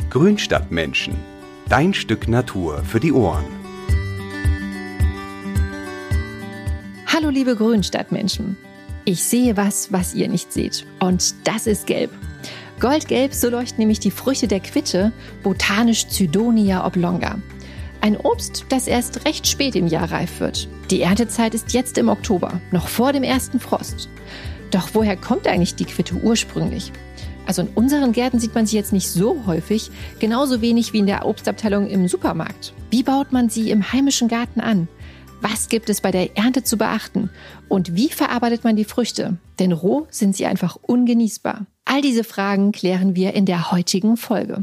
Grünstadtmenschen. Dein Stück Natur für die Ohren. Hallo liebe Grünstadtmenschen. Ich sehe was ihr nicht seht. Und das ist gelb. Goldgelb, so leuchten nämlich die Früchte der Quitte, botanisch Cydonia oblonga. Ein Obst, das erst recht spät im Jahr reif wird. Die Erntezeit ist jetzt im Oktober, noch vor dem ersten Frost. Doch woher kommt eigentlich die Quitte ursprünglich? Also in unseren Gärten sieht man sie jetzt nicht so häufig, genauso wenig wie in der Obstabteilung im Supermarkt. Wie baut man sie im heimischen Garten an? Was gibt es bei der Ernte zu beachten? Und wie verarbeitet man die Früchte? Denn roh sind sie einfach ungenießbar. All diese Fragen klären wir in der heutigen Folge.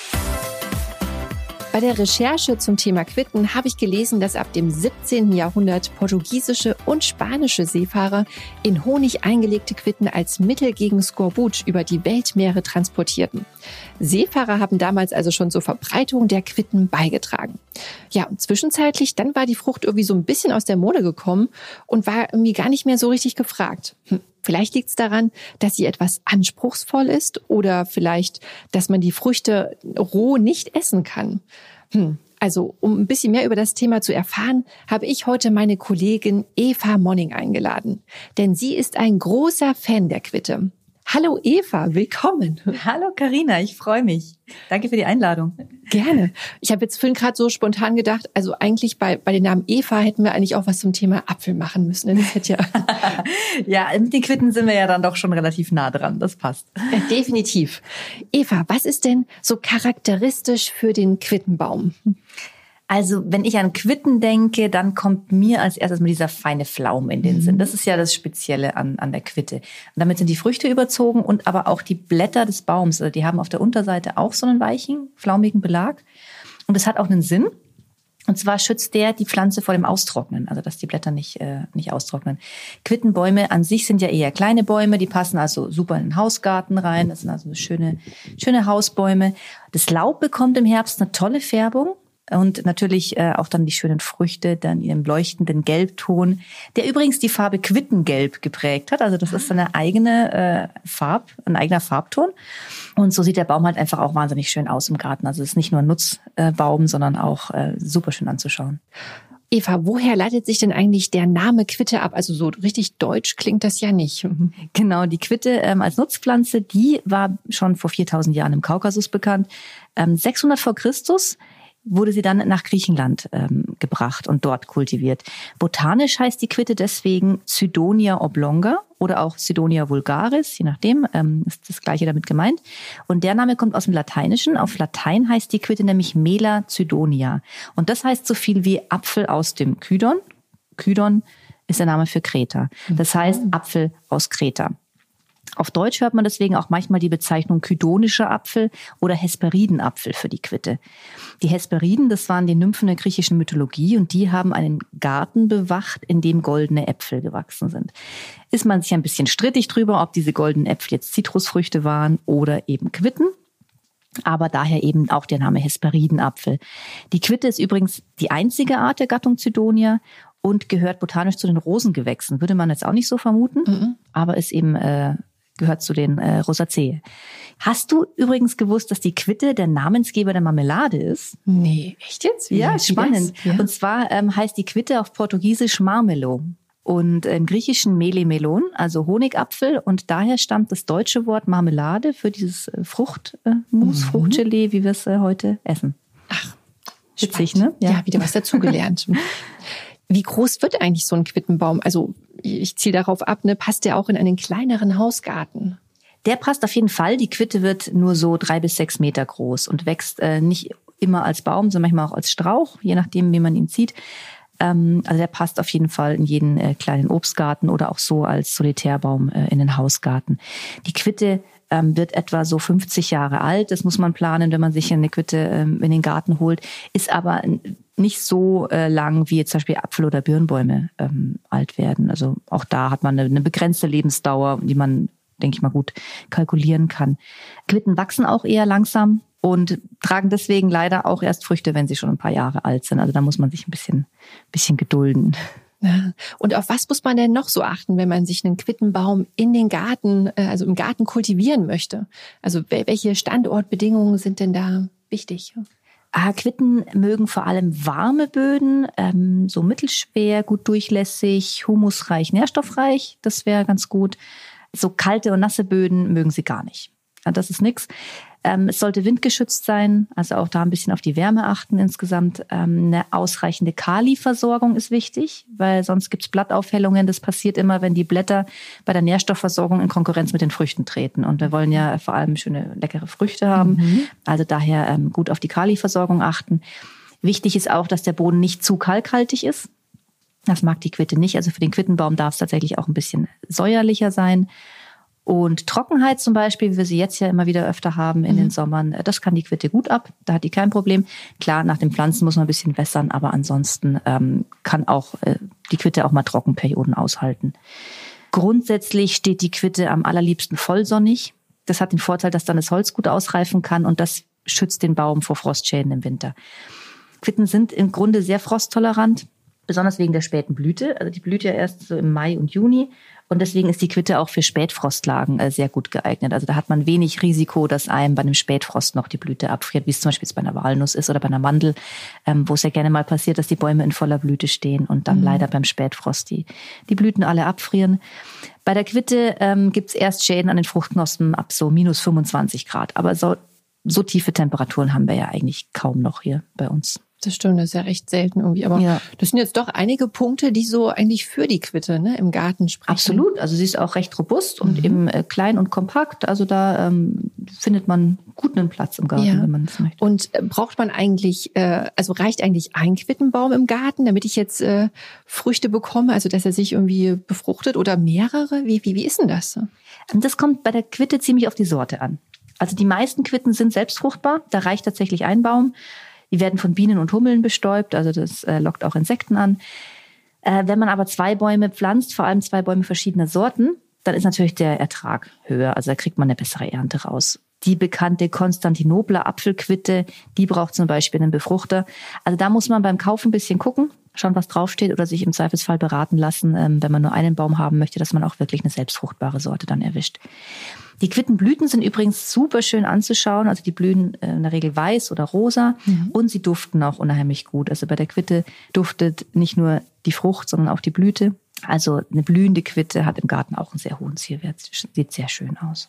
Bei der Recherche zum Thema Quitten habe ich gelesen, dass ab dem 17. Jahrhundert portugiesische und spanische Seefahrer in Honig eingelegte Quitten als Mittel gegen Skorbut über die Weltmeere transportierten. Seefahrer haben damals also schon zur Verbreitung der Quitten beigetragen. Ja, und zwischenzeitlich, dann war die Frucht irgendwie so ein bisschen aus der Mode gekommen und war irgendwie gar nicht mehr so richtig gefragt. Vielleicht liegt es daran, dass sie etwas anspruchsvoll ist oder vielleicht, dass man die Früchte roh nicht essen kann. Also, um ein bisschen mehr über das Thema zu erfahren, habe ich heute meine Kollegin Eva Monning eingeladen. Denn sie ist ein großer Fan der Quitte. Hallo Eva, willkommen. Hallo Carina, ich freue mich. Danke für die Einladung. Gerne. Ich habe jetzt vorhin gerade so spontan gedacht, also eigentlich bei dem Namen Eva hätten wir eigentlich auch was zum Thema Apfel machen müssen. Das hätte Ja, mit den Quitten sind wir ja dann doch schon relativ nah dran, das passt. Ja, definitiv. Eva, was ist denn so charakteristisch für den Quittenbaum? Also, wenn ich an Quitten denke, dann kommt mir als erstes mal dieser feine Pflaum in den Sinn. Das ist ja das Spezielle an der Quitte. Und damit sind die Früchte überzogen und aber auch die Blätter des Baums. Also die haben auf der Unterseite auch so einen weichen, flaumigen Belag. Und das hat auch einen Sinn. Und zwar schützt der die Pflanze vor dem Austrocknen, also dass die Blätter nicht austrocknen. Quittenbäume an sich sind ja eher kleine Bäume, die passen also super in den Hausgarten rein. Das sind also schöne Hausbäume. Das Laub bekommt im Herbst eine tolle Färbung. Und natürlich auch dann die schönen Früchte, dann in einem leuchtenden Gelbton, der übrigens die Farbe Quittengelb geprägt hat. Also das ist ein eigener Farbton. Und so sieht der Baum halt einfach auch wahnsinnig schön aus im Garten. Also es ist nicht nur ein Nutzbaum, sondern auch super schön anzuschauen. Eva, woher leitet sich denn eigentlich der Name Quitte ab? Also so richtig deutsch klingt das ja nicht. Genau, die Quitte als Nutzpflanze, die war schon vor 4000 Jahren im Kaukasus bekannt. 600 vor Christus wurde sie dann nach Griechenland gebracht und dort kultiviert. Botanisch heißt die Quitte deswegen Cydonia oblonga oder auch Cydonia vulgaris, je nachdem, ist das Gleiche damit gemeint. Und der Name kommt aus dem Lateinischen. Auf Latein heißt die Quitte nämlich Mela cydonia. Und das heißt so viel wie Apfel aus dem Kydon. Kydon ist der Name für Kreta. Das heißt Apfel aus Kreta. Auf Deutsch hört man deswegen auch manchmal die Bezeichnung kydonischer Apfel oder Hesperidenapfel für die Quitte. Die Hesperiden, das waren die Nymphen der griechischen Mythologie und die haben einen Garten bewacht, in dem goldene Äpfel gewachsen sind. Ist man sich ein bisschen strittig drüber, ob diese goldenen Äpfel jetzt Zitrusfrüchte waren oder eben Quitten. Aber daher eben auch der Name Hesperidenapfel. Die Quitte ist übrigens die einzige Art der Gattung Cydonia und gehört botanisch zu den Rosengewächsen. Würde man jetzt auch nicht so vermuten, aber ist eben gehört zu den Rosaceae. Hast du übrigens gewusst, dass die Quitte der Namensgeber der Marmelade ist? Nee, echt jetzt? Ja, spannend. Ja. Und zwar heißt die Quitte auf Portugiesisch Marmelo und im Griechischen Melemelon, also Honigapfel. Und daher stammt das deutsche Wort Marmelade für dieses Fruchtmus, Fruchtgelee, wie wir es heute essen. Ach, witzig, ne? Ja, wieder was dazugelernt. Wie groß wird eigentlich so ein Quittenbaum? Also ich ziele darauf ab, ne, passt der auch in einen kleineren Hausgarten? Der passt auf jeden Fall. Die Quitte wird nur so 3 bis 6 Meter groß und wächst nicht immer als Baum, sondern manchmal auch als Strauch, je nachdem, wie man ihn zieht. Also der passt auf jeden Fall in jeden kleinen Obstgarten oder auch so als Solitärbaum in den Hausgarten. Die Quitte wird etwa so 50 Jahre alt. Das muss man planen, wenn man sich eine Quitte in den Garten holt. Ist aber nicht so lang, wie jetzt zum Beispiel Apfel- oder Birnbäume alt werden. Also auch da hat man eine begrenzte Lebensdauer, die man, denke ich mal, gut kalkulieren kann. Quitten wachsen auch eher langsam und tragen deswegen leider auch erst Früchte, wenn sie schon ein paar Jahre alt sind. Also da muss man sich ein bisschen gedulden. Ja. Und auf was muss man denn noch so achten, wenn man sich einen Quittenbaum in den Garten, also im Garten kultivieren möchte? Also welche Standortbedingungen sind denn da wichtig? Quitten mögen vor allem warme Böden, so mittelschwer, gut durchlässig, humusreich, nährstoffreich. Das wäre ganz gut. So kalte und nasse Böden mögen sie gar nicht. Das ist nix. Es sollte windgeschützt sein, also auch da ein bisschen auf die Wärme achten insgesamt. Eine ausreichende Kaliversorgung ist wichtig, weil sonst gibt's Blattaufhellungen. Das passiert immer, wenn die Blätter bei der Nährstoffversorgung in Konkurrenz mit den Früchten treten. Und wir wollen ja vor allem schöne, leckere Früchte haben. Also daher gut auf die Kaliversorgung achten. Wichtig ist auch, dass der Boden nicht zu kalkhaltig ist. Das mag die Quitte nicht. Also für den Quittenbaum darf es tatsächlich auch ein bisschen säuerlicher sein. Und Trockenheit zum Beispiel, wie wir sie jetzt ja immer wieder öfter haben in den Sommern, das kann die Quitte gut ab. Da hat die kein Problem. Klar, nach den Pflanzen muss man ein bisschen wässern, aber ansonsten kann auch die Quitte auch mal Trockenperioden aushalten. Grundsätzlich steht die Quitte am allerliebsten vollsonnig. Das hat den Vorteil, dass dann das Holz gut ausreifen kann und das schützt den Baum vor Frostschäden im Winter. Quitten sind im Grunde sehr frosttolerant, besonders wegen der späten Blüte. Also die blüht ja erst so im Mai und Juni. Und deswegen ist die Quitte auch für Spätfrostlagen sehr gut geeignet. Also da hat man wenig Risiko, dass einem bei einem Spätfrost noch die Blüte abfriert, wie es zum Beispiel jetzt bei einer Walnuss ist oder bei einer Mandel, wo es ja gerne mal passiert, dass die Bäume in voller Blüte stehen und dann leider beim Spätfrost die Blüten alle abfrieren. Bei der Quitte gibt's erst Schäden an den Fruchtknospen ab so minus 25 Grad. Aber so tiefe Temperaturen haben wir ja eigentlich kaum noch hier bei uns. Das stimmt, das ist ja recht selten irgendwie. Aber das sind jetzt doch einige Punkte, die so eigentlich für die Quitte, ne, im Garten sprechen. Absolut. Also sie ist auch recht robust und eben klein und kompakt. Also da findet man gut einen Platz im Garten, wenn man das möchte. Und braucht man eigentlich, also reicht eigentlich ein Quittenbaum im Garten, damit ich jetzt Früchte bekomme, also dass er sich irgendwie befruchtet oder mehrere? Wie ist denn das? Das kommt bei der Quitte ziemlich auf die Sorte an. Also die meisten Quitten sind selbstfruchtbar. Da reicht tatsächlich ein Baum. Die werden von Bienen und Hummeln bestäubt, also das lockt auch Insekten an. Wenn man aber 2 Bäume pflanzt, vor allem 2 Bäume verschiedener Sorten, dann ist natürlich der Ertrag höher, also da kriegt man eine bessere Ernte raus. Die bekannte Konstantinopler Apfelquitte, die braucht zum Beispiel einen Befruchter. Also da muss man beim Kauf ein bisschen gucken, schauen, was draufsteht oder sich im Zweifelsfall beraten lassen, wenn man nur einen Baum haben möchte, dass man auch wirklich eine selbstfruchtbare Sorte dann erwischt. Die Quittenblüten sind übrigens super schön anzuschauen. Also die blühen in der Regel weiß oder rosa und sie duften auch unheimlich gut. Also bei der Quitte duftet nicht nur die Frucht, sondern auch die Blüte. Also eine blühende Quitte hat im Garten auch einen sehr hohen Zierwert. Sieht sehr schön aus.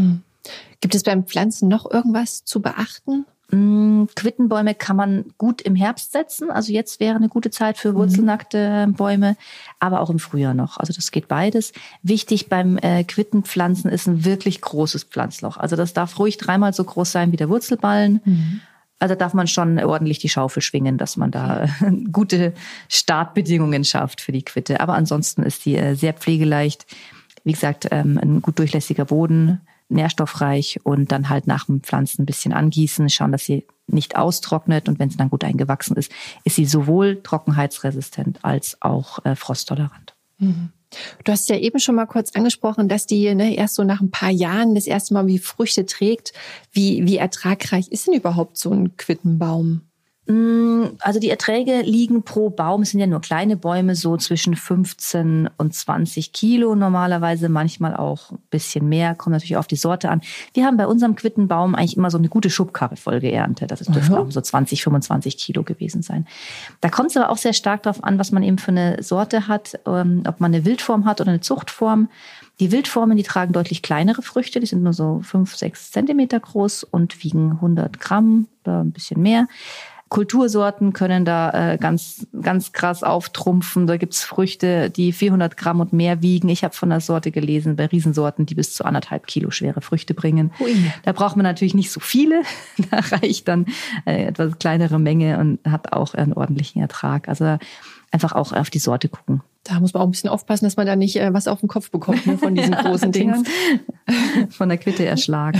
Gibt es beim Pflanzen noch irgendwas zu beachten? Quittenbäume kann man gut im Herbst setzen. Also jetzt wäre eine gute Zeit für wurzelnackte Bäume, aber auch im Frühjahr noch. Also das geht beides. Wichtig beim Quittenpflanzen ist ein wirklich großes Pflanzloch. Also das darf ruhig 3-mal so groß sein wie der Wurzelballen. Also darf man schon ordentlich die Schaufel schwingen, dass man da gute Startbedingungen schafft für die Quitte. Aber ansonsten ist die sehr pflegeleicht. Wie gesagt, ein gut durchlässiger Boden, nährstoffreich und dann halt nach dem Pflanzen ein bisschen angießen, schauen, dass sie nicht austrocknet und wenn sie dann gut eingewachsen ist, ist sie sowohl trockenheitsresistent als auch frosttolerant. Du hast ja eben schon mal kurz angesprochen, dass die erst so nach ein paar Jahren das erste Mal wie Früchte trägt. Wie ertragreich ist denn überhaupt so ein Quittenbaum? Also die Erträge liegen pro Baum, es sind ja nur kleine Bäume, so zwischen 15 und 20 Kilo normalerweise, manchmal auch ein bisschen mehr, kommt natürlich auf die Sorte an. Wir haben bei unserem Quittenbaum eigentlich immer so eine gute Schubkarre voll geerntet. Das dürfte auch so 20, 25 Kilo gewesen sein. Da kommt es aber auch sehr stark darauf an, was man eben für eine Sorte hat, ob man eine Wildform hat oder eine Zuchtform. Die Wildformen, die tragen deutlich kleinere Früchte, die sind nur so 5-6 Zentimeter groß und wiegen 100 Gramm oder ein bisschen mehr. Kultursorten können da ganz krass auftrumpfen. Da gibt's Früchte, die 400 Gramm und mehr wiegen. Ich habe von der Sorte gelesen, bei Riesensorten, die bis zu 1,5 Kilo schwere Früchte bringen. Ui. Da braucht man natürlich nicht so viele. Da reicht dann etwas kleinere Menge und hat auch einen ordentlichen Ertrag. Also einfach auch auf die Sorte gucken. Da muss man auch ein bisschen aufpassen, dass man da nicht was auf den Kopf bekommt, ne, von diesen großen Dingern. Von der Quitte erschlagen.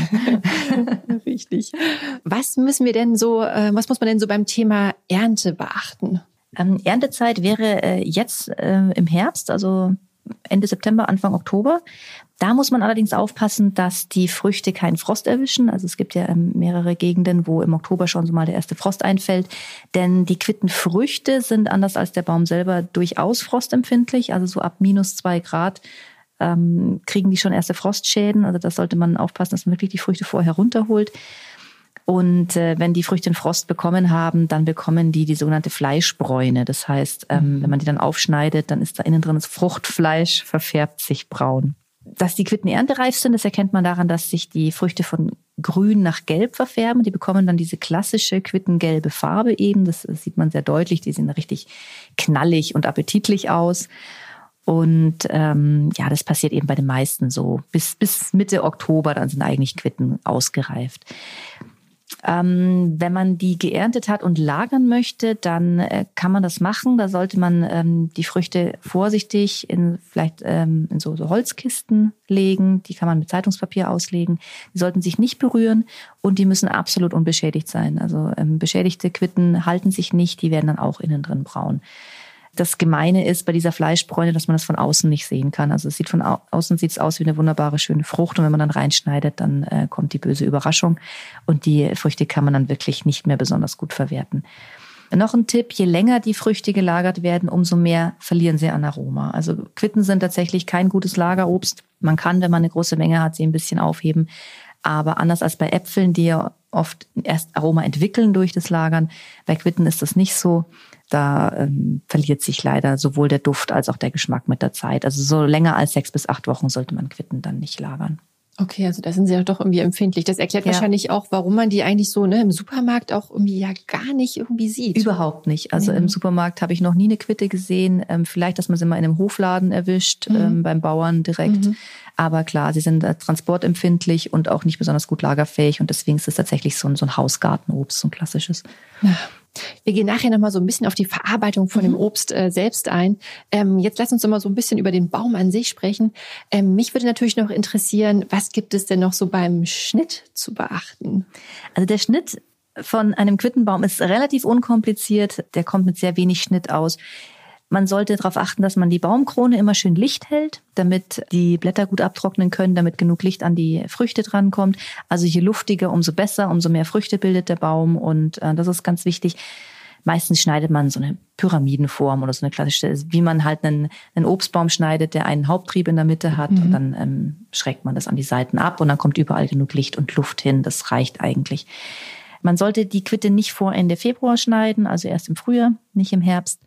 Richtig. Was muss man denn so beim Thema Ernte beachten? Erntezeit wäre jetzt im Herbst, also Ende September, Anfang Oktober. Da muss man allerdings aufpassen, dass die Früchte keinen Frost erwischen. Also es gibt ja mehrere Gegenden, wo im Oktober schon so mal der erste Frost einfällt. Denn die Quittenfrüchte sind anders als der Baum selber durchaus frostempfindlich. Also so ab -2 Grad kriegen die schon erste Frostschäden. Also das sollte man aufpassen, dass man wirklich die Früchte vorher runterholt. Und wenn die Früchte einen Frost bekommen haben, dann bekommen die sogenannte Fleischbräune. Das heißt, wenn man die dann aufschneidet, dann ist da innen drin das Fruchtfleisch, verfärbt sich braun. Dass die Quitten erntereif sind, das erkennt man daran, dass sich die Früchte von grün nach gelb verfärben. Die bekommen dann diese klassische quittengelbe Farbe eben. Das sieht man sehr deutlich. Die sehen richtig knallig und appetitlich aus. Und das passiert eben bei den meisten so. Bis Mitte Oktober, dann sind eigentlich Quitten ausgereift. Wenn man die geerntet hat und lagern möchte, dann kann man das machen. Da sollte man die Früchte vorsichtig in so Holzkisten legen. Die kann man mit Zeitungspapier auslegen. Die sollten sich nicht berühren und die müssen absolut unbeschädigt sein. Also beschädigte Quitten halten sich nicht, die werden dann auch innen drin braun. Das Gemeine ist bei dieser Fleischbräune, dass man das von außen nicht sehen kann. Also es sieht von außen aus wie eine wunderbare, schöne Frucht. Und wenn man dann reinschneidet, dann kommt die böse Überraschung. Und die Früchte kann man dann wirklich nicht mehr besonders gut verwerten. Noch ein Tipp, je länger die Früchte gelagert werden, umso mehr verlieren sie an Aroma. Also Quitten sind tatsächlich kein gutes Lagerobst. Man kann, wenn man eine große Menge hat, sie ein bisschen aufheben. Aber anders als bei Äpfeln, die ja oft erst Aroma entwickeln durch das Lagern, bei Quitten ist das nicht so. Da verliert sich leider sowohl der Duft als auch der Geschmack mit der Zeit. Also so länger als 6 bis 8 Wochen sollte man Quitten dann nicht lagern. Okay, also da sind sie ja doch irgendwie empfindlich. Das erklärt wahrscheinlich auch, warum man die eigentlich so im Supermarkt auch irgendwie ja gar nicht irgendwie sieht. Überhaupt nicht. Also im Supermarkt habe ich noch nie eine Quitte gesehen. Vielleicht, dass man sie mal in einem Hofladen erwischt, beim Bauern direkt. Aber klar, sie sind transportempfindlich und auch nicht besonders gut lagerfähig. Und deswegen ist es tatsächlich so ein Hausgartenobst, so ein klassisches. Ja. Wir gehen nachher nochmal so ein bisschen auf die Verarbeitung von dem Obst selbst ein. Jetzt lass uns noch mal so ein bisschen über den Baum an sich sprechen. Mich würde natürlich noch interessieren, was gibt es denn noch so beim Schnitt zu beachten? Also der Schnitt von einem Quittenbaum ist relativ unkompliziert. Der kommt mit sehr wenig Schnitt aus. Man sollte darauf achten, dass man die Baumkrone immer schön Licht hält, damit die Blätter gut abtrocknen können, damit genug Licht an die Früchte drankommt. Also je luftiger, umso besser, umso mehr Früchte bildet der Baum. Und das ist ganz wichtig. Meistens schneidet man so eine Pyramidenform oder so eine klassische, wie man halt einen Obstbaum schneidet, der einen Haupttrieb in der Mitte hat. Und dann schrägt man das an die Seiten ab und dann kommt überall genug Licht und Luft hin. Das reicht eigentlich. Man sollte die Quitte nicht vor Ende Februar schneiden, also erst im Frühjahr, nicht im Herbst.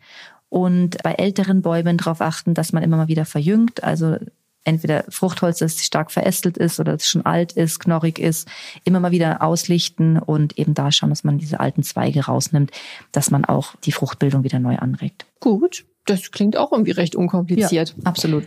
Und bei älteren Bäumen darauf achten, dass man immer mal wieder verjüngt. Also entweder Fruchtholz, das stark verästelt ist oder das schon alt ist, knorrig ist, immer mal wieder auslichten und eben da schauen, dass man diese alten Zweige rausnimmt, dass man auch die Fruchtbildung wieder neu anregt. Gut, das klingt auch irgendwie recht unkompliziert. Ja, absolut.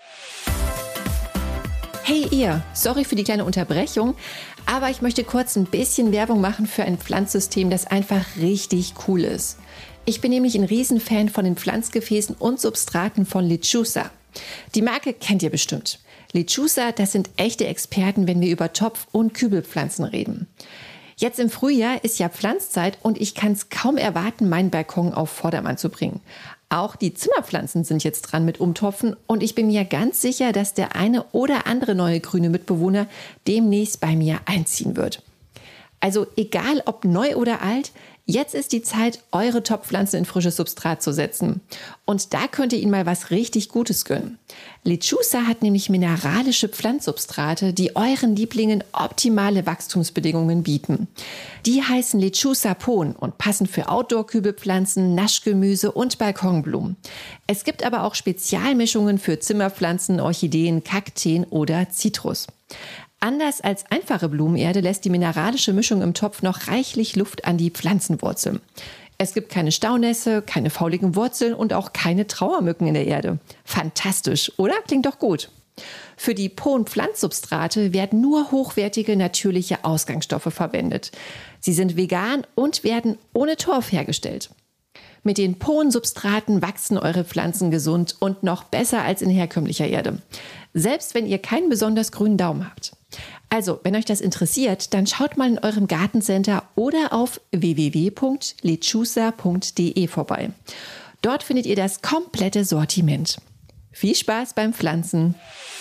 Hey ihr, sorry für die kleine Unterbrechung, aber ich möchte kurz ein bisschen Werbung machen für ein Pflanzsystem, das einfach richtig cool ist. Ich bin nämlich ein Riesenfan von den Pflanzgefäßen und Substraten von Lechusa. Die Marke kennt ihr bestimmt. Lechusa, das sind echte Experten, wenn wir über Topf- und Kübelpflanzen reden. Jetzt im Frühjahr ist ja Pflanzzeit und ich kann es kaum erwarten, meinen Balkon auf Vordermann zu bringen. Auch die Zimmerpflanzen sind jetzt dran mit Umtopfen und ich bin mir ganz sicher, dass der eine oder andere neue grüne Mitbewohner demnächst bei mir einziehen wird. Also egal ob neu oder alt, jetzt ist die Zeit, eure Topfpflanzen in frisches Substrat zu setzen. Und da könnt ihr ihnen mal was richtig Gutes gönnen. Lechusa hat nämlich mineralische Pflanzsubstrate, die euren Lieblingen optimale Wachstumsbedingungen bieten. Die heißen Lechusa Pon und passen für Outdoor-Kübelpflanzen, Naschgemüse und Balkonblumen. Es gibt aber auch Spezialmischungen für Zimmerpflanzen, Orchideen, Kakteen oder Zitrus. Anders als einfache Blumenerde lässt die mineralische Mischung im Topf noch reichlich Luft an die Pflanzenwurzeln. Es gibt keine Staunässe, keine fauligen Wurzeln und auch keine Trauermücken in der Erde. Fantastisch, oder? Klingt doch gut. Für die Pon-Pflanzsubstrate werden nur hochwertige natürliche Ausgangsstoffe verwendet. Sie sind vegan und werden ohne Torf hergestellt. Mit den Pon-Substraten wachsen eure Pflanzen gesund und noch besser als in herkömmlicher Erde. Selbst wenn ihr keinen besonders grünen Daumen habt. Also, wenn euch das interessiert, dann schaut mal in eurem Gartencenter oder auf www.lechusa.de vorbei. Dort findet ihr das komplette Sortiment. Viel Spaß beim Pflanzen.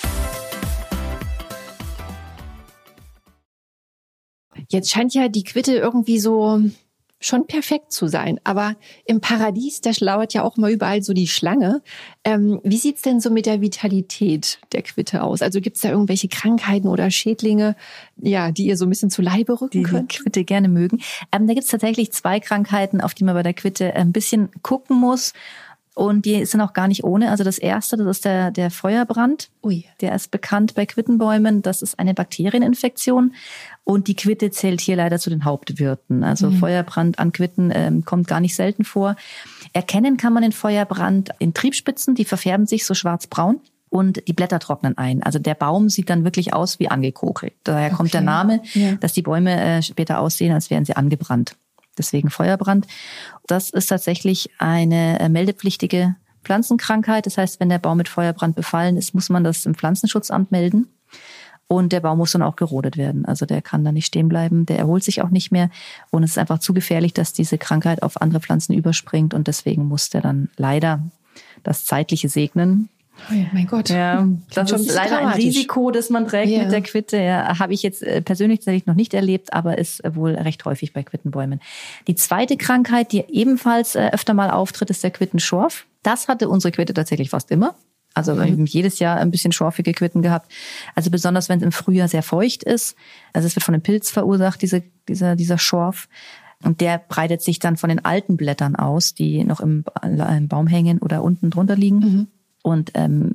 Jetzt scheint ja die Quitte irgendwie so schon perfekt zu sein. Aber im Paradies, da lauert ja auch mal überall so die Schlange. Wie sieht's denn so mit der Vitalität der Quitte aus? Also gibt's da irgendwelche Krankheiten oder Schädlinge, ja, die ihr so ein bisschen zu Leibe rücken könnt? Die Quitte gerne mögen. Da gibt's tatsächlich 2 Krankheiten, auf die man bei der Quitte ein bisschen gucken muss. Und die sind auch gar nicht ohne. Also das erste, das ist der Feuerbrand. Ui. Der ist bekannt bei Quittenbäumen. Das ist eine Bakterieninfektion. Und die Quitte zählt hier leider zu den Hauptwirten. Also Feuerbrand an Quitten kommt gar nicht selten vor. Erkennen kann man den Feuerbrand in Triebspitzen, die verfärben sich so schwarzbraun. Und die Blätter trocknen ein. Also der Baum sieht dann wirklich aus wie angekokelt. Daher kommt der Name, dass die Bäume später aussehen, als wären sie angebrannt. Deswegen Feuerbrand. Das ist tatsächlich eine meldepflichtige Pflanzenkrankheit. Das heißt, wenn der Baum mit Feuerbrand befallen ist, muss man das im Pflanzenschutzamt melden. Und der Baum muss dann auch gerodet werden. Also der kann da nicht stehen bleiben, der erholt sich auch nicht mehr. Und es ist einfach zu gefährlich, dass diese Krankheit auf andere Pflanzen überspringt. Und deswegen muss der dann leider das Zeitliche segnen. Oh ja, mein Gott. Ja, das ist leider ein Risiko, das man trägt mit der Quitte. Ja, habe ich jetzt persönlich tatsächlich noch nicht erlebt, aber ist wohl recht häufig bei Quittenbäumen. Die zweite Krankheit, die ebenfalls öfter mal auftritt, ist der Quittenschorf. Das hatte unsere Quitte tatsächlich fast immer. Also wir haben jedes Jahr ein bisschen schorfige Quitten gehabt. Also besonders, wenn es im Frühjahr sehr feucht ist. Also es wird von einem Pilz verursacht, dieser Schorf. Und der breitet sich dann von den alten Blättern aus, die noch im Baum hängen oder unten drunter liegen. Und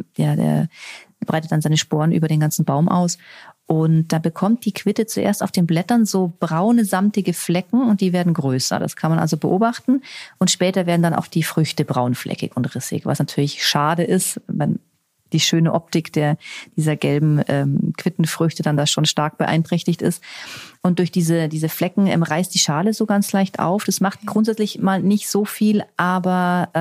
der breitet dann seine Sporen über den ganzen Baum aus. Und da bekommt die Quitte zuerst auf den Blättern so braune, samtige Flecken und die werden größer. Das kann man also beobachten. Und später werden dann auch die Früchte braunfleckig und rissig, was natürlich schade ist, wenn die schöne Optik dieser gelben Quittenfrüchte dann da schon stark beeinträchtigt ist. Und durch diese Flecken reißt die Schale so ganz leicht auf. Das macht grundsätzlich mal nicht so viel, aber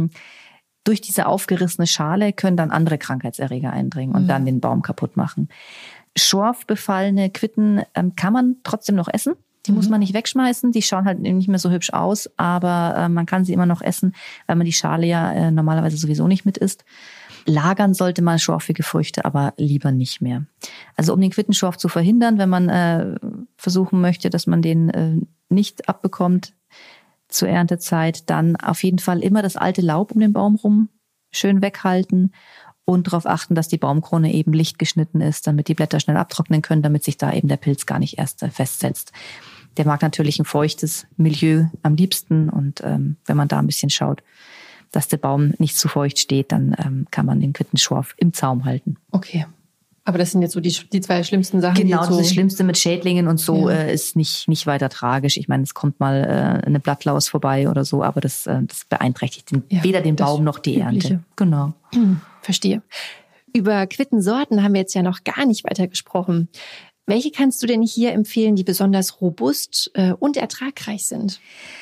durch diese aufgerissene Schale können dann andere Krankheitserreger eindringen und dann den Baum kaputt machen. Schorfbefallene Quitten kann man trotzdem noch essen. Die muss man nicht wegschmeißen. Die schauen halt nicht mehr so hübsch aus, aber man kann sie immer noch essen, weil man die Schale ja normalerweise sowieso nicht mit isst. Lagern sollte man schorfige Früchte, aber lieber nicht mehr. Also um den Quittenschorf zu verhindern, wenn man versuchen möchte, dass man den nicht abbekommt, zur Erntezeit, dann auf jeden Fall immer das alte Laub um den Baum rum schön weghalten und darauf achten, dass die Baumkrone eben licht geschnitten ist, damit die Blätter schnell abtrocknen können, damit sich da eben der Pilz gar nicht erst festsetzt. Der mag natürlich ein feuchtes Milieu am liebsten und wenn man da ein bisschen schaut, dass der Baum nicht zu feucht steht, dann kann man den Quittenschorf im Zaum halten. Okay. Aber das sind jetzt so die 2 schlimmsten Sachen. Genau, das Schlimmste mit Schädlingen und so ist nicht weiter tragisch. Ich meine, es kommt mal eine Blattlaus vorbei oder so, aber das beeinträchtigt weder den Baum noch die Ernte. Genau. Verstehe. Über Quittensorten haben wir jetzt ja noch gar nicht weiter gesprochen. Welche kannst du denn hier empfehlen, die besonders robust und ertragreich sind?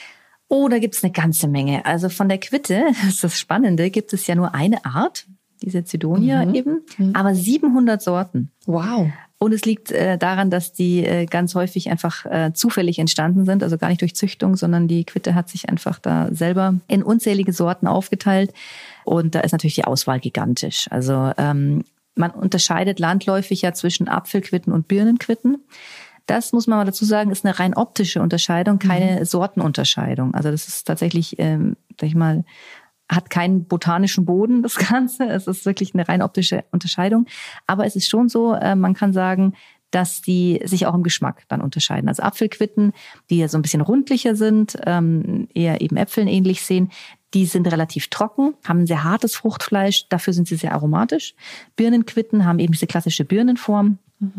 Oh, da gibt's eine ganze Menge. Also von der Quitte, das ist das Spannende, gibt es ja nur eine Art. Diese Zidonia eben, aber 700 Sorten. Wow. Und es liegt daran, dass die ganz häufig einfach zufällig entstanden sind, also gar nicht durch Züchtung, sondern die Quitte hat sich einfach da selber in unzählige Sorten aufgeteilt. Und da ist natürlich die Auswahl gigantisch. Also man unterscheidet landläufig ja zwischen Apfelquitten und Birnenquitten. Das muss man mal dazu sagen, ist eine rein optische Unterscheidung, keine Sortenunterscheidung. Also das ist tatsächlich, sag ich mal, hat keinen botanischen Boden, das Ganze. Es ist wirklich eine rein optische Unterscheidung. Aber es ist schon so, man kann sagen, dass die sich auch im Geschmack dann unterscheiden. Also Apfelquitten, die ja so ein bisschen rundlicher sind, eher eben Äpfeln ähnlich sehen, die sind relativ trocken, haben ein sehr hartes Fruchtfleisch, dafür sind sie sehr aromatisch. Birnenquitten haben eben diese klassische Birnenform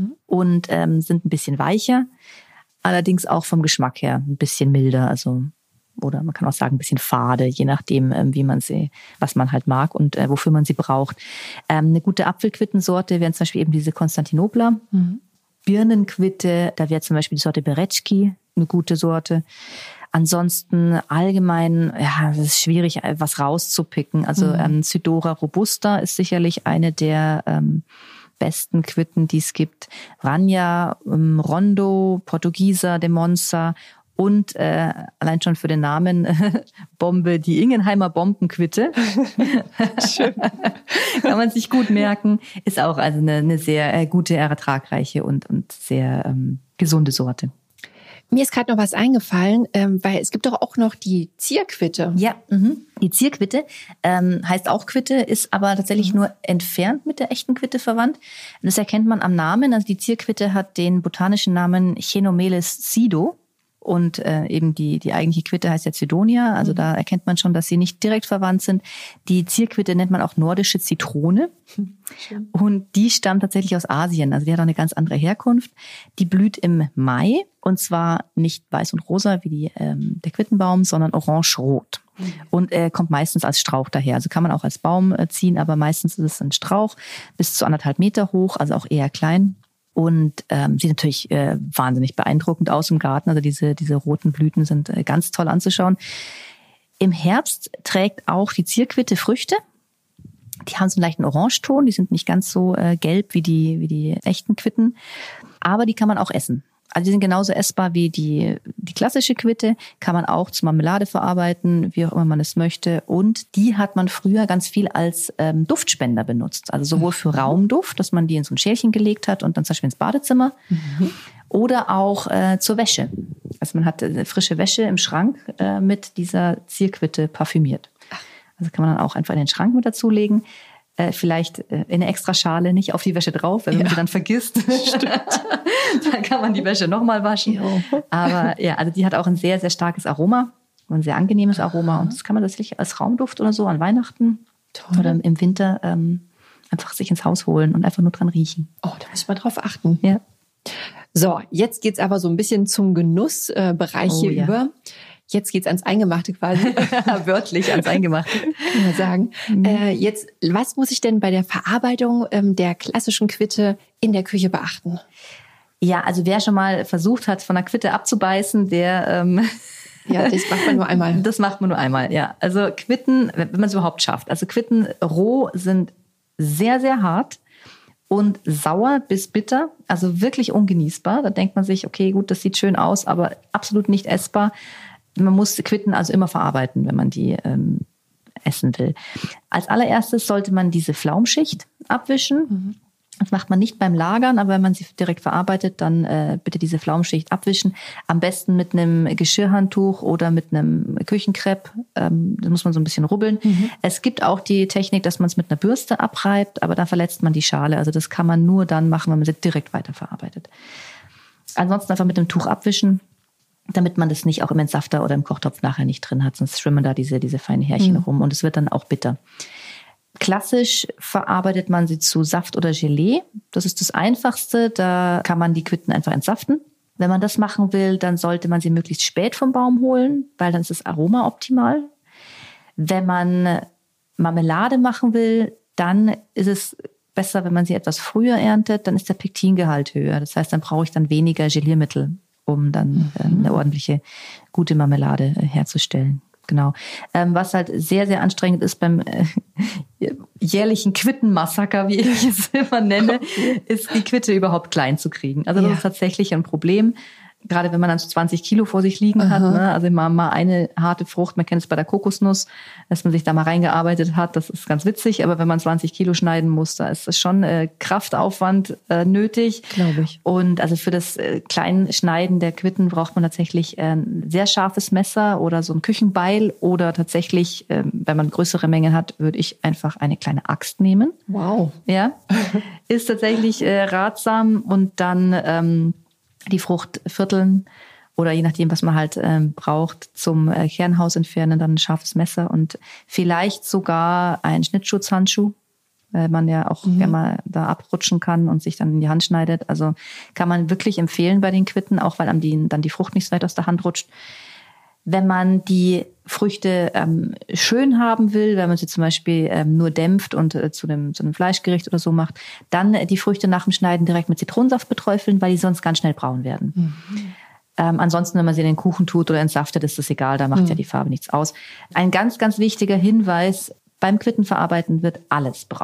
und sind ein bisschen weicher, allerdings auch vom Geschmack her ein bisschen milder, also oder man kann auch sagen, ein bisschen fade, je nachdem, wie man sie, was man halt mag und wofür man sie braucht. Eine gute Apfelquittensorte wären zum Beispiel eben diese Konstantinopla. Birnenquitte, da wäre zum Beispiel die Sorte Beretschki eine gute Sorte. Ansonsten allgemein, ja, es ist schwierig, was rauszupicken. Also Cidora robusta ist sicherlich eine der besten Quitten, die es gibt. Rania, Rondo, Portugieser, de Monza Und allein schon für den Namen Bombe, die Ingenheimer Bombenquitte. Schön. Kann man sich gut merken. Ist auch also eine sehr gute, ertragreiche und sehr gesunde Sorte. Mir ist gerade noch was eingefallen, weil es gibt doch auch noch die Zierquitte. Ja, die Zierquitte heißt auch Quitte, ist aber tatsächlich nur entfernt mit der echten Quitte verwandt. Das erkennt man am Namen. Also die Zierquitte hat den botanischen Namen Chenomeles sido. Und eben die eigentliche Quitte heißt ja Cydonia. Also da erkennt man schon, dass sie nicht direkt verwandt sind. Die Zierquitte nennt man auch nordische Zitrone. Schön. Und die stammt tatsächlich aus Asien. Also die hat auch eine ganz andere Herkunft. Die blüht im Mai. Und zwar nicht weiß und rosa wie der Quittenbaum, sondern orange-rot. Und kommt meistens als Strauch daher. Also kann man auch als Baum ziehen, aber meistens ist es ein Strauch bis zu 1,5 Meter hoch, also auch eher klein. Und sieht natürlich wahnsinnig beeindruckend aus im Garten. Also diese roten Blüten sind ganz toll anzuschauen. Im Herbst trägt auch die Zierquitte Früchte. Die haben so einen leichten Orangeton. Die sind nicht ganz so gelb wie die echten Quitten. Aber die kann man auch essen. Also die sind genauso essbar wie die klassische Quitte, kann man auch zu Marmelade verarbeiten, wie auch immer man es möchte. Und die hat man früher ganz viel als Duftspender benutzt. Also sowohl für Raumduft, dass man die in so ein Schälchen gelegt hat und dann zum Beispiel ins Badezimmer. Oder auch zur Wäsche. Also man hat frische Wäsche im Schrank mit dieser Zierquitte parfümiert. Also kann man dann auch einfach in den Schrank mit dazulegen. Vielleicht in eine extra Schale, nicht auf die Wäsche drauf, wenn man sie dann vergisst. Stimmt. Dann kann man die Wäsche nochmal waschen. Ja. Aber ja, also die hat auch ein sehr, sehr starkes Aroma, ein sehr angenehmes Aroma. Und das kann man tatsächlich als Raumduft oder so an Weihnachten oder im Winter einfach sich ins Haus holen und einfach nur dran riechen. Oh, da muss man drauf achten. Ja. So, jetzt geht's aber so ein bisschen zum Genussbereich hier über. Jetzt geht's ans Eingemachte quasi. Wörtlich ans Eingemachte. Kann man sagen. Jetzt, was muss ich denn bei der Verarbeitung der klassischen Quitte in der Küche beachten? Ja, also wer schon mal versucht hat, von der Quitte abzubeißen, der... Ja, das macht man nur einmal. Das macht man nur einmal, ja. Also Quitten, wenn man es überhaupt schafft. Also Quitten roh sind sehr, sehr hart und sauer bis bitter. Also wirklich ungenießbar. Da denkt man sich, okay, gut, das sieht schön aus, aber absolut nicht essbar. Man muss Quitten also immer verarbeiten, wenn man die essen will. Als allererstes sollte man diese Flaumschicht abwischen. Das macht man nicht beim Lagern, aber wenn man sie direkt verarbeitet, dann bitte diese Flaumschicht abwischen. Am besten mit einem Geschirrhandtuch oder mit einem Küchenkrepp. Da muss man so ein bisschen rubbeln. Es gibt auch die Technik, dass man es mit einer Bürste abreibt, aber dann verletzt man die Schale. Also das kann man nur dann machen, wenn man sie direkt weiterverarbeitet. Ansonsten einfach mit dem Tuch abwischen, damit man das nicht auch im Entsafter oder im Kochtopf nachher nicht drin hat. Sonst schwimmen da diese feinen Härchen rum und es wird dann auch bitter. Klassisch verarbeitet man sie zu Saft oder Gelee. Das ist das Einfachste. Da kann man die Quitten einfach entsaften. Wenn man das machen will, dann sollte man sie möglichst spät vom Baum holen, weil dann ist das Aroma optimal. Wenn man Marmelade machen will, dann ist es besser, wenn man sie etwas früher erntet. Dann ist der Pektingehalt höher. Das heißt, dann brauche ich dann weniger Geliermittel, um dann eine ordentliche, gute Marmelade herzustellen. Genau. Was halt sehr, sehr anstrengend ist beim jährlichen Quittenmassaker, wie ich es immer nenne, ist die Quitte überhaupt klein zu kriegen. Also das ist tatsächlich ein Problem. Gerade wenn man dann so 20 Kilo vor sich liegen hat, ne? Also mal eine harte Frucht, man kennt es bei der Kokosnuss, dass man sich da mal reingearbeitet hat, das ist ganz witzig, aber wenn man 20 Kilo schneiden muss, da ist es schon Kraftaufwand nötig. Glaube ich. Und also für das Kleinschneiden der Quitten braucht man tatsächlich ein sehr scharfes Messer oder so ein Küchenbeil oder tatsächlich, wenn man größere Mengen hat, würde ich einfach eine kleine Axt nehmen. Wow. Ja, ist tatsächlich ratsam und dann die Frucht vierteln oder je nachdem, was man halt braucht, zum Kernhaus entfernen, dann ein scharfes Messer und vielleicht sogar ein Schnittschutzhandschuh, weil man ja auch gerne mal da abrutschen kann und sich dann in die Hand schneidet. Also kann man wirklich empfehlen bei den Quitten, auch weil einem dann die Frucht nicht so weit aus der Hand rutscht. Wenn man die Früchte schön haben will, wenn man sie zum Beispiel nur dämpft und zu einem Fleischgericht oder so macht, dann die Früchte nach dem Schneiden direkt mit Zitronensaft beträufeln, weil die sonst ganz schnell braun werden. Ansonsten, wenn man sie in den Kuchen tut oder entsaftet, ist das egal, da macht ja die Farbe nichts aus. Ein ganz, ganz wichtiger Hinweis, beim Quittenverarbeiten wird alles braun.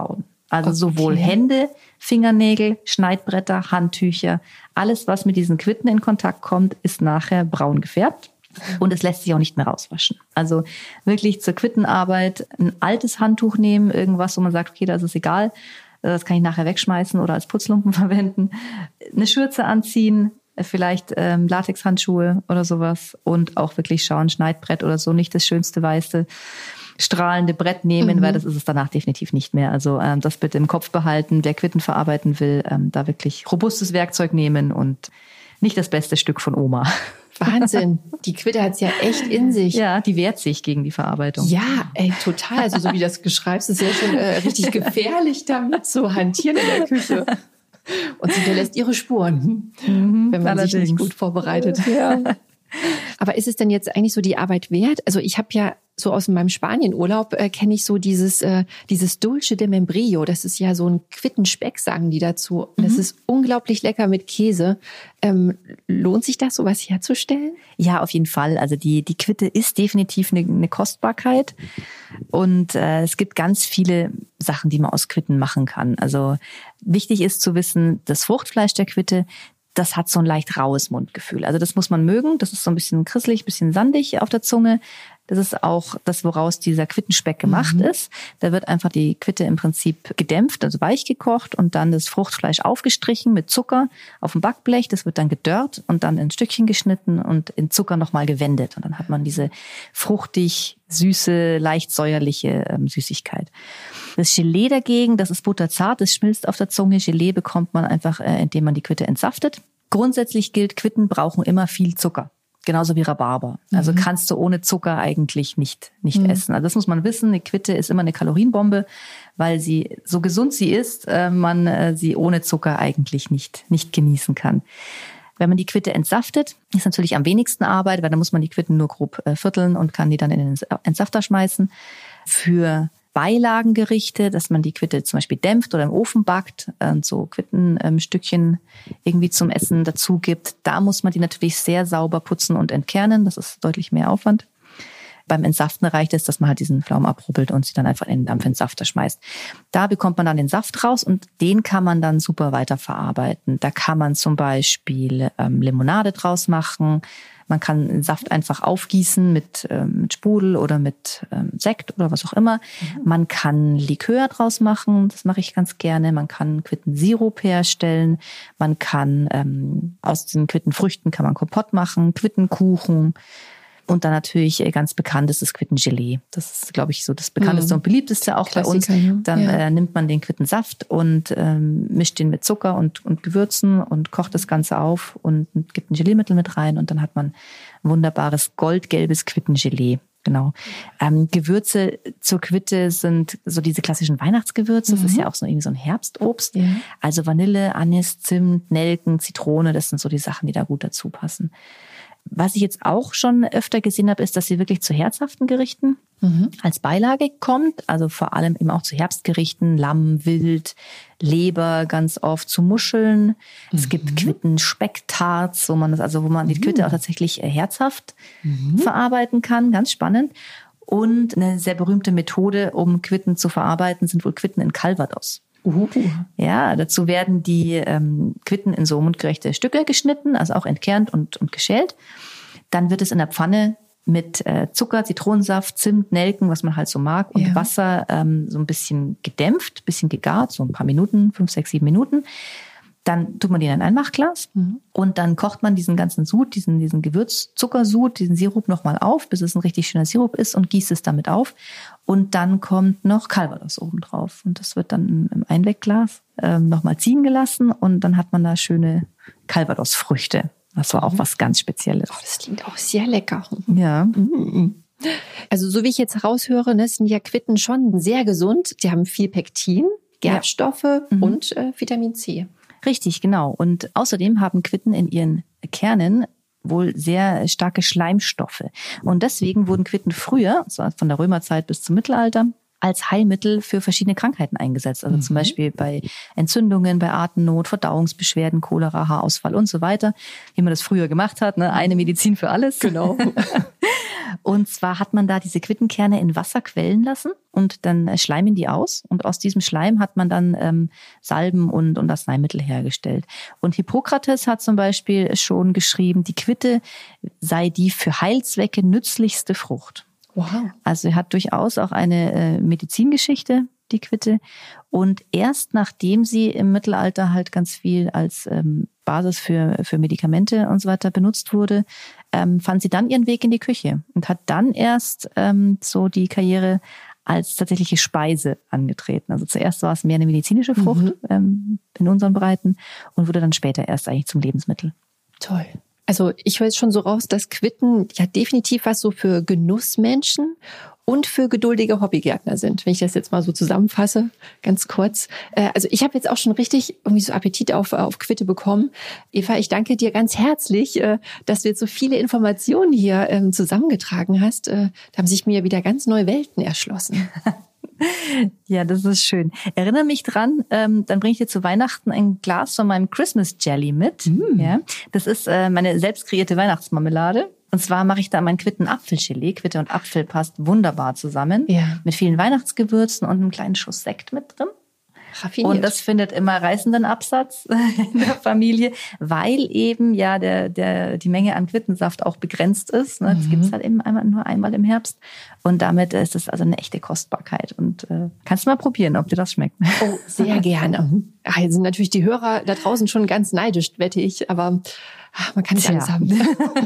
Also sowohl Hände, Fingernägel, Schneidbretter, Handtücher, alles, was mit diesen Quitten in Kontakt kommt, ist nachher braun gefärbt. Und es lässt sich auch nicht mehr rauswaschen. Also wirklich zur Quittenarbeit ein altes Handtuch nehmen, irgendwas, wo man sagt, okay, das ist egal, das kann ich nachher wegschmeißen oder als Putzlumpen verwenden. Eine Schürze anziehen, vielleicht Latexhandschuhe oder sowas und auch wirklich schauen, Schneidbrett oder so, nicht das schönste weiße strahlende Brett nehmen, weil das ist es danach definitiv nicht mehr. Also das bitte im Kopf behalten, wer Quitten verarbeiten will, da wirklich robustes Werkzeug nehmen und nicht das beste Stück von Oma. Wahnsinn. Die Quitte hat's ja echt in sich. Ja, die wehrt sich gegen die Verarbeitung. Ja, total. Also so wie das beschreibst, ist ja schon richtig gefährlich, damit zu hantieren in der Küche. Und sie hinterlässt ihre Spuren, wenn man sich nicht gut vorbereitet. Ja. Aber ist es denn jetzt eigentlich so die Arbeit wert? Also ich habe ja so aus meinem Spanienurlaub kenne ich so dieses Dulce de Membrillo. Das ist ja so ein Quittenspeck, sagen die dazu. Das ist unglaublich lecker mit Käse. Lohnt sich das, sowas herzustellen? Ja, auf jeden Fall. Also die Quitte ist definitiv eine Kostbarkeit. Und es gibt ganz viele Sachen, die man aus Quitten machen kann. Also wichtig ist zu wissen, das Fruchtfleisch der Quitte, das hat so ein leicht raues Mundgefühl. Also das muss man mögen. Das ist so ein bisschen krisselig, ein bisschen sandig auf der Zunge. Das ist auch das, woraus dieser Quittenspeck gemacht ist. Da wird einfach die Quitte im Prinzip gedämpft, also weich gekocht und dann das Fruchtfleisch aufgestrichen mit Zucker auf dem Backblech. Das wird dann gedörrt und dann in Stückchen geschnitten und in Zucker nochmal gewendet. Und dann hat man diese fruchtig, süße, leicht säuerliche Süßigkeit. Das Gelee dagegen, das ist butterzart, das schmilzt auf der Zunge. Gelee bekommt man einfach, indem man die Quitte entsaftet. Grundsätzlich gilt, Quitten brauchen immer viel Zucker. Genauso wie Rhabarber. Also kannst du ohne Zucker eigentlich nicht essen. Also das muss man wissen. Eine Quitte ist immer eine Kalorienbombe, weil sie, so gesund sie ist, man sie ohne Zucker eigentlich nicht genießen kann. Wenn man die Quitte entsaftet, ist natürlich am wenigsten Arbeit, weil dann muss man die Quitten nur grob vierteln und kann die dann in den Entsafter schmeißen. Für Beilagengerichte, dass man die Quitte zum Beispiel dämpft oder im Ofen backt und so Quittenstückchen irgendwie zum Essen dazu gibt. Da muss man die natürlich sehr sauber putzen und entkernen. Das ist deutlich mehr Aufwand. Beim Entsaften reicht es, dass man halt diesen Pflaumen abrubbelt und sie dann einfach in den Dampfentsafter schmeißt. Da bekommt man dann den Saft raus und den kann man dann super weiterverarbeiten. Da kann man zum Beispiel Limonade draus machen. Man kann den Saft einfach aufgießen mit Sprudel oder mit Sekt oder was auch immer. Man kann Likör draus machen, das mache ich ganz gerne. Man kann Quittensirup herstellen. Man kann aus den Quittenfrüchten kann man Kompott machen, Quittenkuchen. Und dann natürlich ganz bekannt ist das Quittengelee. Das ist, glaube ich, so das bekannteste und beliebteste auch Klassiker, bei uns. Dann nimmt man den Quittensaft und mischt den mit Zucker und Gewürzen und kocht das Ganze auf und gibt ein Geleemittel mit rein. Und dann hat man ein wunderbares goldgelbes Quittengelee. Genau. Gewürze zur Quitte sind so diese klassischen Weihnachtsgewürze. Das ist ja auch so irgendwie so ein Herbstobst. Ja. Also Vanille, Anis, Zimt, Nelken, Zitrone, das sind so die Sachen, die da gut dazu passen. Was ich jetzt auch schon öfter gesehen habe, ist, dass sie wirklich zu herzhaften Gerichten als Beilage kommt. Also vor allem eben auch zu Herbstgerichten, Lamm, Wild, Leber ganz oft, zu Muscheln. Es gibt Quitten-Specktarts, wo man die Quitte auch tatsächlich herzhaft verarbeiten kann. Ganz spannend. Und eine sehr berühmte Methode, um Quitten zu verarbeiten, sind wohl Quitten in Calvados. Ja, dazu werden die Quitten in so mundgerechte Stücke geschnitten, also auch entkernt und geschält. Dann wird es in der Pfanne mit Zucker, Zitronensaft, Zimt, Nelken, was man halt so mag, und Wasser so ein bisschen gedämpft, bisschen gegart, so ein paar Minuten, 5, 6, 7 Minuten. Dann tut man die in ein Einmachglas und dann kocht man diesen ganzen Sud, diesen Gewürzzuckersud, diesen Sirup nochmal auf, bis es ein richtig schöner Sirup ist und gießt es damit auf. Und dann kommt noch Calvados oben drauf. Und das wird dann im Einwegglas nochmal ziehen gelassen und dann hat man da schöne Calvados-Früchte. Das war auch was ganz Spezielles. Oh, das klingt auch sehr lecker. Ja. Also so wie ich jetzt raushöre, ne, sind ja Quitten schon sehr gesund. Die haben viel Pektin, Gerbstoffe und Vitamin C. Richtig, genau. Und außerdem haben Quitten in ihren Kernen wohl sehr starke Schleimstoffe. Und deswegen wurden Quitten früher, so von der Römerzeit bis zum Mittelalter, als Heilmittel für verschiedene Krankheiten eingesetzt. Also zum Beispiel bei Entzündungen, bei Atemnot, Verdauungsbeschwerden, Cholera, Haarausfall und so weiter. Wie man das früher gemacht hat, ne? Eine Medizin für alles. Genau. Und zwar hat man da diese Quittenkerne in Wasser quellen lassen und dann schleimen die aus. Und aus diesem Schleim hat man dann Salben und Arzneimittel hergestellt. Und Hippokrates hat zum Beispiel schon geschrieben, die Quitte sei die für Heilzwecke nützlichste Frucht. Wow. Also er hat durchaus auch eine Medizingeschichte, die Quitte. Und erst nachdem sie im Mittelalter halt ganz viel als Basis für Medikamente und so weiter benutzt wurde, fand sie dann ihren Weg in die Küche und hat dann erst so die Karriere als tatsächliche Speise angetreten. Also zuerst war es mehr eine medizinische Frucht in unseren Breiten und wurde dann später erst eigentlich zum Lebensmittel. Toll. Also ich höre jetzt schon so raus, dass Quitten ja definitiv was so für Genussmenschen und für geduldige Hobbygärtner sind, wenn ich das jetzt mal so zusammenfasse, ganz kurz. Also ich habe jetzt auch schon richtig irgendwie so Appetit auf Quitte bekommen. Eva, ich danke dir ganz herzlich, dass du jetzt so viele Informationen hier zusammengetragen hast. Da haben sich mir wieder ganz neue Welten erschlossen. Ja, das ist schön. Erinnere mich dran, dann bringe ich dir zu Weihnachten ein Glas von meinem Christmas Jelly mit. Ja, das ist meine selbst kreierte Weihnachtsmarmelade. Und zwar mache ich da mein Quitten-Apfelgelee. Quitte und Apfel passt wunderbar zusammen. Ja. Mit vielen Weihnachtsgewürzen und einem kleinen Schuss Sekt mit drin. Raffiniert. Und das findet immer reißenden Absatz in der Familie, weil eben ja die Menge an Quittensaft auch begrenzt ist. Ne? Das gibt's halt eben nur einmal im Herbst. Und damit ist es also eine echte Kostbarkeit. Und kannst du mal probieren, ob dir das schmeckt. Oh, sehr gerne. Also sind natürlich die Hörer da draußen schon ganz neidisch, wette ich. Aber man kann nicht alles haben.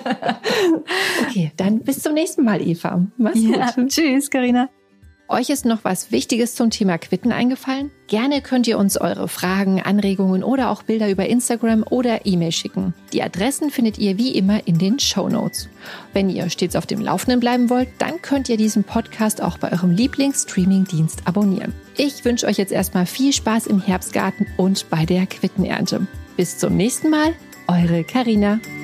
Okay, dann bis zum nächsten Mal, Eva. Mach's gut. Tschüss, Carina. Euch ist noch was Wichtiges zum Thema Quitten eingefallen? Gerne könnt ihr uns eure Fragen, Anregungen oder auch Bilder über Instagram oder E-Mail schicken. Die Adressen findet ihr wie immer in den Shownotes. Wenn ihr stets auf dem Laufenden bleiben wollt, dann könnt ihr diesen Podcast auch bei eurem Lieblings-Streaming-Dienst abonnieren. Ich wünsche euch jetzt erstmal viel Spaß im Herbstgarten und bei der Quittenernte. Bis zum nächsten Mal, eure Carina.